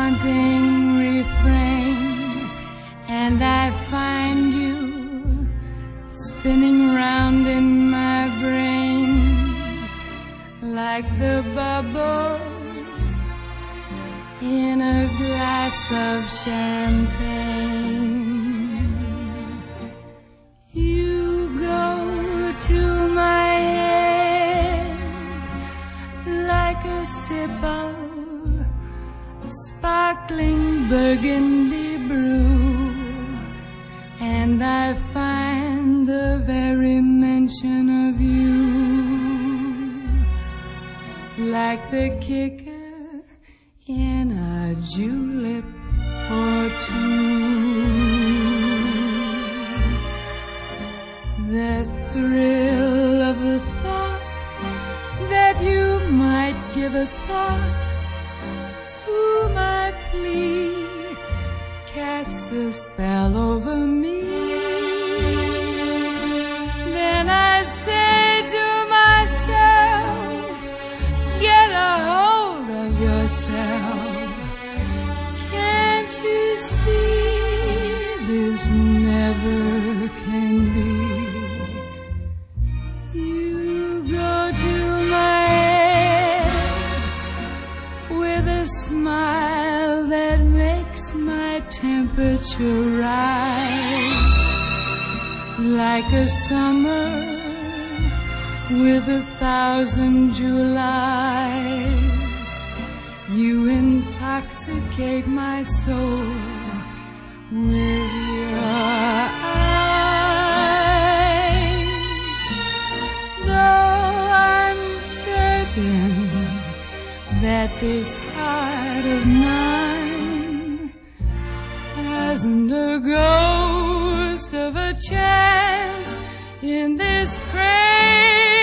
haunting refrain, and I find you spinning round in my brain like the bubbles in a glass of champagne. You go to my head like a sip of sparkling burgundy brew, and I find the very mention of you like the kicker in a julep or two. The thrill of the thought that you might give a thought to my plea casts a spell over me. Then I say to myself, get a hold of yourself. Can't you see this never can be? You go to my head with a smile that makes my temperature rise like a summer with 1,000 Julys. You intoxicate my soul with your eyes. Though I'm certain that this heart of mine hasn't a ghost of a chance in this crazy